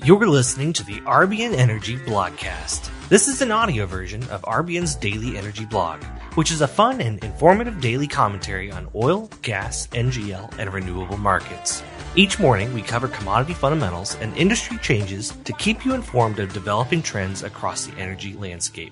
You're listening to the RBN Energy Blogcast. This is an audio version of RBN's daily energy blog, which is a fun and informative daily commentary on oil, gas, NGL, and renewable markets. Each morning, we cover commodity fundamentals and industry changes to keep you informed of developing trends across the energy landscape.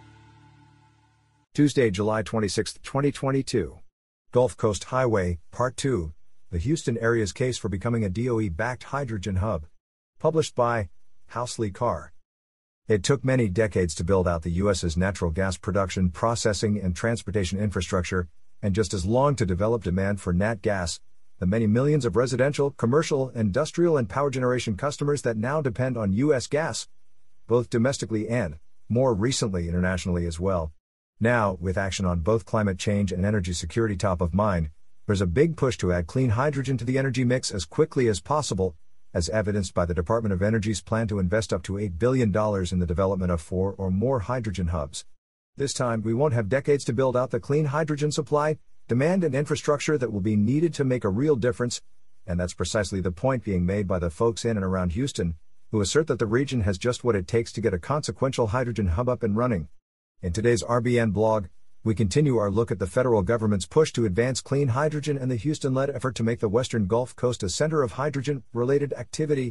Tuesday, July 26, 2022. Gulf Coast Highway, Part 2, the Houston area's case for becoming a DOE-backed hydrogen hub. Published by Housley Carr. It took many decades to build out the U.S.'s natural gas production, processing, and transportation infrastructure, and just as long to develop demand for nat gas, the many millions of residential, commercial, industrial, and power generation customers that now depend on U.S. gas, both domestically and, more recently, internationally as well. Now, with action on both climate change and energy security top of mind, there's a big push to add clean hydrogen to the energy mix as quickly as possible, as evidenced by the Department of Energy's plan to invest up to $8 billion in the development of 4 or more hydrogen hubs. This time, we won't have decades to build out the clean hydrogen supply, demand, and infrastructure that will be needed to make a real difference, and that's precisely the point being made by the folks in and around Houston, who assert that the region has just what it takes to get a consequential hydrogen hub up and running. In today's RBN blog, we continue our look at the federal government's push to advance clean hydrogen and the Houston-led effort to make the Western Gulf Coast a center of hydrogen-related activity.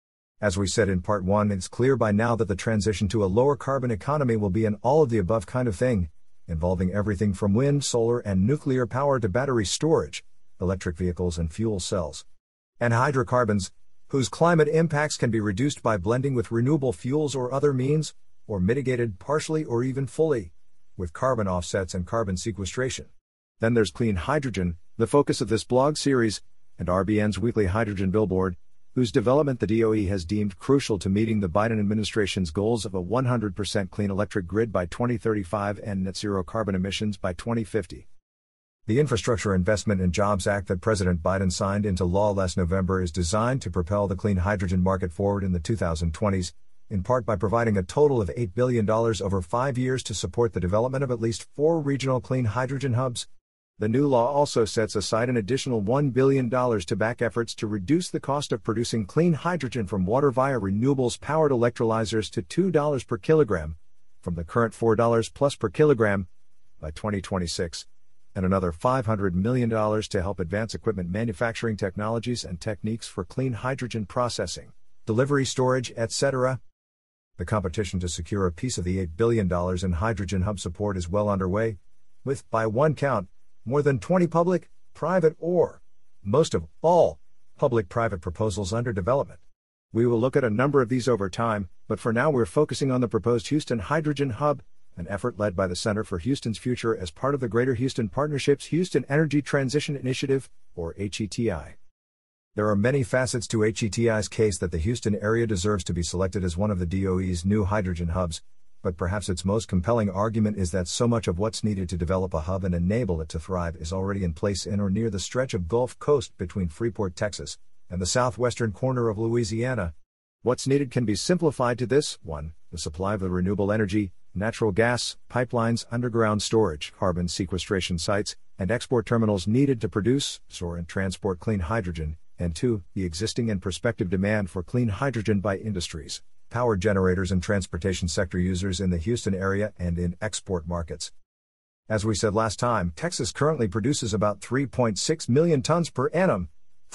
As we said in Part 1, it's clear by now that the transition to a lower carbon economy will be an all-of-the-above kind of thing, involving everything from wind, solar, and nuclear power to battery storage, electric vehicles and fuel cells, and hydrocarbons, whose climate impacts can be reduced by blending with renewable fuels or other means, or mitigated partially or even fully, with carbon offsets and carbon sequestration. Then there's clean hydrogen, the focus of this blog series, and RBN's weekly hydrogen billboard, whose development the DOE has deemed crucial to meeting the Biden administration's goals of a 100% clean electric grid by 2035 and net zero carbon emissions by 2050. The Infrastructure Investment and Jobs Act that President Biden signed into law last November is designed to propel the clean hydrogen market forward in the 2020s, in part by providing a total of $8 billion over 5 years to support the development of at least 4 regional clean hydrogen hubs. The new law also sets aside an additional $1 billion to back efforts to reduce the cost of producing clean hydrogen from water via renewables-powered electrolyzers to $2 per kilogram, from the current $4 plus per kilogram, by 2026, and another $500 million to help advance equipment manufacturing technologies and techniques for clean hydrogen processing, delivery, storage, etc. The competition to secure a piece of the $8 billion in hydrogen hub support is well underway, with, by one count, more than 20 public, private, or, most of all, public-private proposals under development. We will look at a number of these over time, but for now we're focusing on the proposed Houston Hydrogen Hub, an effort led by the Center for Houston's Future as part of the Greater Houston Partnership's Houston Energy Transition Initiative, or HETI. There are many facets to HETI's case that the Houston area deserves to be selected as one of the DOE's new hydrogen hubs, but perhaps its most compelling argument is that so much of what's needed to develop a hub and enable it to thrive is already in place in or near the stretch of Gulf Coast between Freeport, Texas, and the southwestern corner of Louisiana. What's needed can be simplified to this: 1. The supply of the renewable energy, natural gas, pipelines, underground storage, carbon sequestration sites, and export terminals needed to produce, store, and transport clean hydrogen. And 2, the existing and prospective demand for clean hydrogen by industries, power generators and transportation sector users in the Houston area and in export markets. As we said last time, Texas currently produces about 3.6 million tons per annum,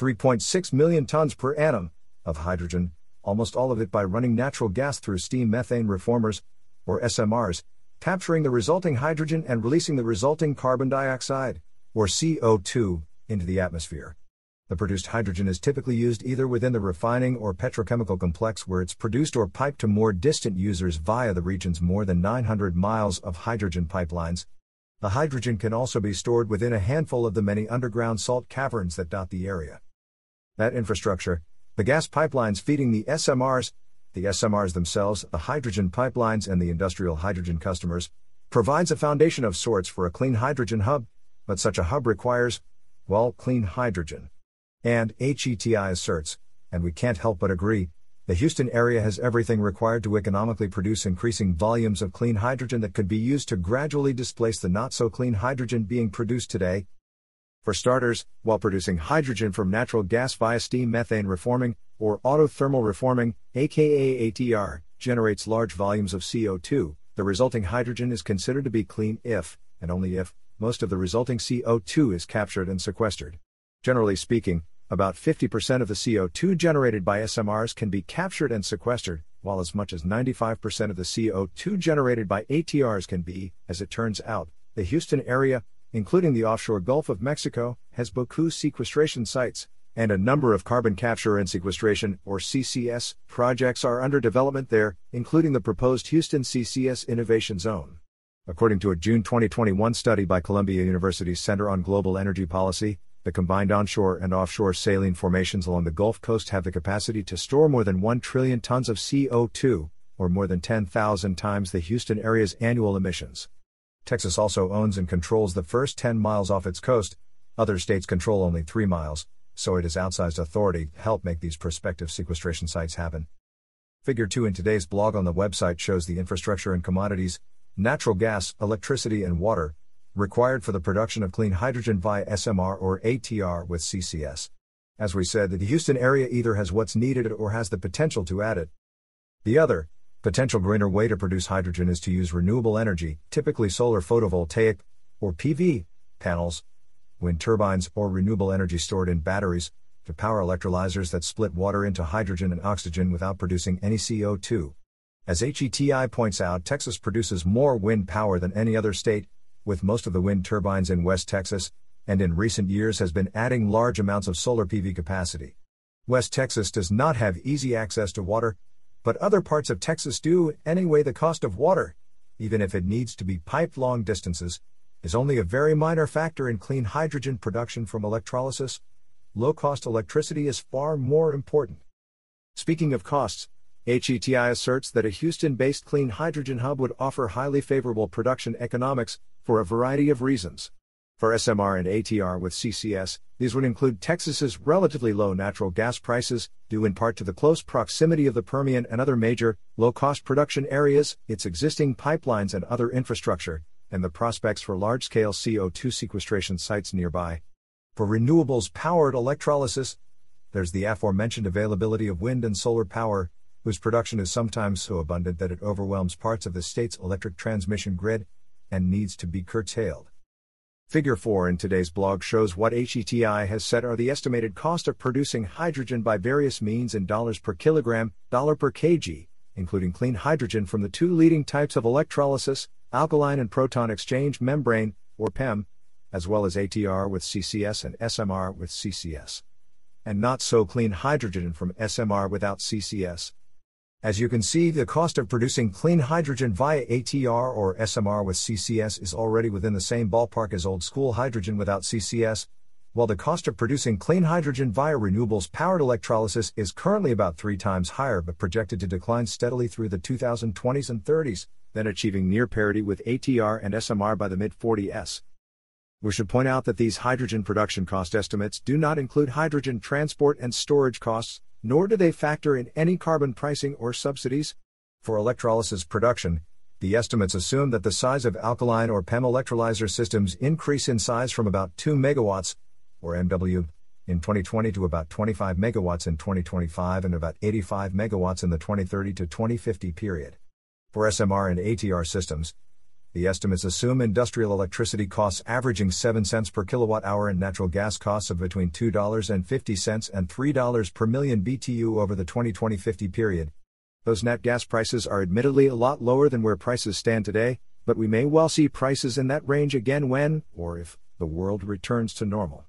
3.6 million tons per annum, of hydrogen, almost all of it by running natural gas through steam methane reformers, or SMRs, capturing the resulting hydrogen and releasing the resulting carbon dioxide, or CO2, into the atmosphere. The produced hydrogen is typically used either within the refining or petrochemical complex where it's produced or piped to more distant users via the region's more than 900 miles of hydrogen pipelines. The hydrogen can also be stored within a handful of the many underground salt caverns that dot the area. That infrastructure, the gas pipelines feeding the SMRs themselves, the hydrogen pipelines and the industrial hydrogen customers, provides a foundation of sorts for a clean hydrogen hub, but such a hub requires, well, clean hydrogen. And, HETI asserts, and we can't help but agree, the Houston area has everything required to economically produce increasing volumes of clean hydrogen that could be used to gradually displace the not-so-clean hydrogen being produced today. For starters, while producing hydrogen from natural gas via steam methane reforming, or autothermal reforming, aka ATR, generates large volumes of CO2, the resulting hydrogen is considered to be clean if, and only if, most of the resulting CO2 is captured and sequestered. Generally speaking, about 50% of the CO2 generated by SMRs can be captured and sequestered, while as much as 95% of the CO2 generated by ATRs can be, as it turns out. The Houston area, including the offshore Gulf of Mexico, has beaucoup sequestration sites, and a number of carbon capture and sequestration, or CCS, projects are under development there, including the proposed Houston CCS Innovation Zone. According to a June 2021 study by Columbia University's Center on Global Energy Policy, the combined onshore and offshore saline formations along the Gulf Coast have the capacity to store more than 1 trillion tons of CO2, or more than 10,000 times the Houston area's annual emissions. Texas also owns and controls the first 10 miles off its coast. Other states control only 3 miles, so it has outsized authority to help make these prospective sequestration sites happen. Figure 2 in today's blog on the website shows the infrastructure and commodities, natural gas, electricity and water, required for the production of clean hydrogen via SMR or ATR with CCS. As we said, the Houston area either has what's needed or has the potential to add it. The other, potential greener way to produce hydrogen is to use renewable energy, typically solar photovoltaic, or PV, panels, wind turbines, or renewable energy stored in batteries, to power electrolyzers that split water into hydrogen and oxygen without producing any CO2. As HETI points out, Texas produces more wind power than any other state, with most of the wind turbines in West Texas, and in recent years has been adding large amounts of solar PV capacity. West Texas does not have easy access to water, but other parts of Texas do. Anyway, the cost of water, even if it needs to be piped long distances, is only a very minor factor in clean hydrogen production from electrolysis. Low-cost electricity is far more important. Speaking of costs, HETI asserts that a Houston-based clean hydrogen hub would offer highly favorable production economics for a variety of reasons. For SMR and ATR with CCS, these would include Texas's relatively low natural gas prices, due in part to the close proximity of the Permian and other major, low-cost production areas, its existing pipelines and other infrastructure, and the prospects for large-scale CO2 sequestration sites nearby. For renewables-powered electrolysis, there's the aforementioned availability of wind and solar power, whose production is sometimes so abundant that it overwhelms parts of the state's electric transmission grid, and needs to be curtailed. Figure 4 in today's blog shows what HETI has said are the estimated cost of producing hydrogen by various means in dollars per kilogram, dollar per kg, including clean hydrogen from the 2 leading types of electrolysis, alkaline and proton exchange membrane, or PEM, as well as ATR with CCS and SMR with CCS. And not so clean hydrogen from SMR without CCS. As you can see, the cost of producing clean hydrogen via ATR or SMR with CCS is already within the same ballpark as old-school hydrogen without CCS, while the cost of producing clean hydrogen via renewables-powered electrolysis is currently about 3 times higher but projected to decline steadily through the 2020s and 30s, then achieving near parity with ATR and SMR by the mid-40s. We should point out that these hydrogen production cost estimates do not include hydrogen transport and storage costs, nor do they factor in any carbon pricing or subsidies. For electrolysis production, the estimates assume that the size of alkaline or PEM electrolyzer systems increase in size from about 2 megawatts, or MW, in 2020 to about 25 megawatts in 2025 and about 85 megawatts in the 2030 to 2050 period. For SMR and ATR systems, the estimates assume industrial electricity costs averaging 7 cents per kilowatt hour and natural gas costs of between $2.50 and $3 per million BTU over the 2020-50 period. Those net gas prices are admittedly a lot lower than where prices stand today, but we may well see prices in that range again when, or if, the world returns to normal.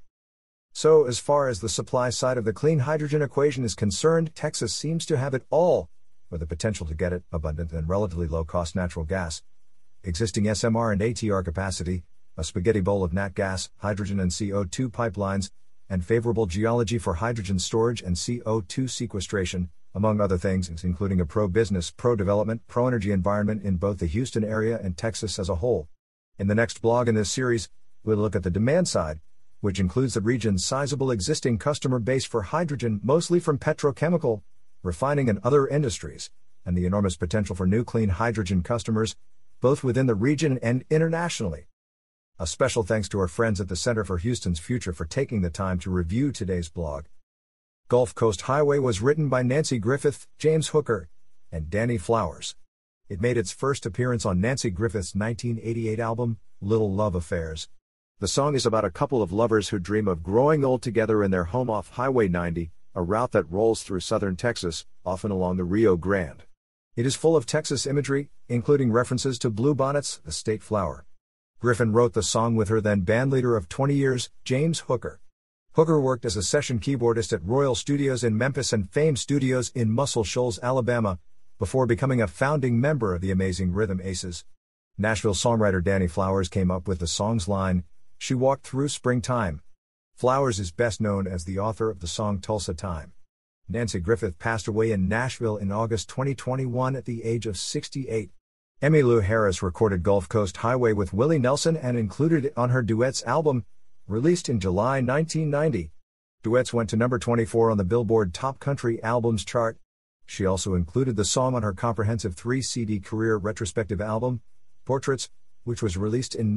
So, as far as the supply side of the clean hydrogen equation is concerned, Texas seems to have it all, with the potential to get it, abundant and relatively low-cost natural gas, existing SMR and ATR capacity, a spaghetti bowl of nat gas, hydrogen and CO2 pipelines, and favorable geology for hydrogen storage and CO2 sequestration, among other things, including a pro-business, pro-development, pro-energy environment in both the Houston area and Texas as a whole. In the next blog in this series, we'll look at the demand side, which includes the region's sizable existing customer base for hydrogen, mostly from petrochemical, refining and other industries, and the enormous potential for new clean hydrogen customers, both within the region and internationally. A special thanks to our friends at the Center for Houston's Future for taking the time to review today's blog. Gulf Coast Highway was written by Nanci Griffith, James Hooker, and Danny Flowers. It made its first appearance on Nanci Griffith's 1988 album, Little Love Affairs. The song is about a couple of lovers who dream of growing old together in their home off Highway 90, a route that rolls through southern Texas, often along the Rio Grande. It is full of Texas imagery, including references to bluebonnets, the state flower. Griffin wrote the song with her then bandleader of 20 years, James Hooker. Hooker worked as a session keyboardist at Royal Studios in Memphis and Fame Studios in Muscle Shoals, Alabama, before becoming a founding member of the Amazing Rhythm Aces. Nashville songwriter Danny Flowers came up with the song's line, "She walked through springtime." Flowers is best known as the author of the song Tulsa Time. Nanci Griffith passed away in Nashville in August 2021 at the age of 68. Emmylou Harris recorded Gulf Coast Highway with Willie Nelson and included it on her Duets album, released in July 1990. Duets went to number 24 on the Billboard Top Country Albums chart. She also included the song on her comprehensive 3-CD career retrospective album, Portraits, which was released in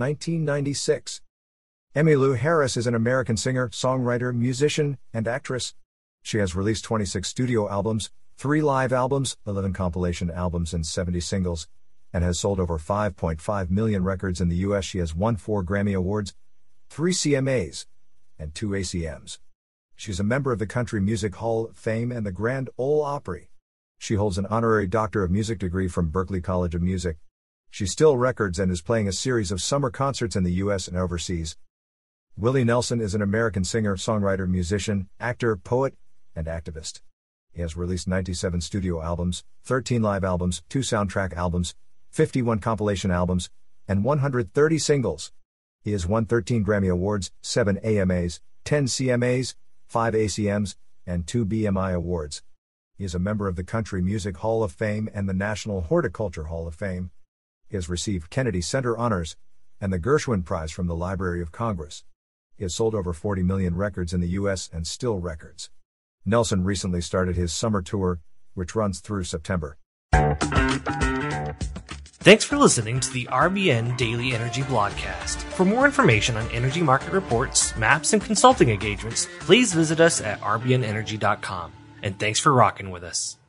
1996. Emmylou Harris is an American singer, songwriter, musician, and actress. She has released 26 studio albums, 3 live albums, 11 compilation albums, and 70 singles, and has sold over 5.5 million records in the U.S. She has won 4 Grammy Awards, 3 CMAs, and 2 ACMs. She's a member of the Country Music Hall of Fame and the Grand Ole Opry. She holds an honorary Doctor of Music degree from Berklee College of Music. She still records and is playing a series of summer concerts in the U.S. and overseas. Willie Nelson is an American singer, songwriter, musician, actor, poet, and activist. He has released 97 studio albums, 13 live albums, 2 soundtrack albums, 51 compilation albums, and 130 singles. He has won 13 Grammy Awards, 7 AMAs, 10 CMAs, 5 ACMs, and 2 BMI Awards. He is a member of the Country Music Hall of Fame and the National Horticulture Hall of Fame. He has received Kennedy Center honors and the Gershwin Prize from the Library of Congress. He has sold over 40 million records in the U.S. and still records. Nelson recently started his summer tour, which runs through September. Thanks for listening to the RBN Daily Energy Blogcast. For more information on energy market reports, maps, and consulting engagements, please visit us at rbnenergy.com. And thanks for rocking with us.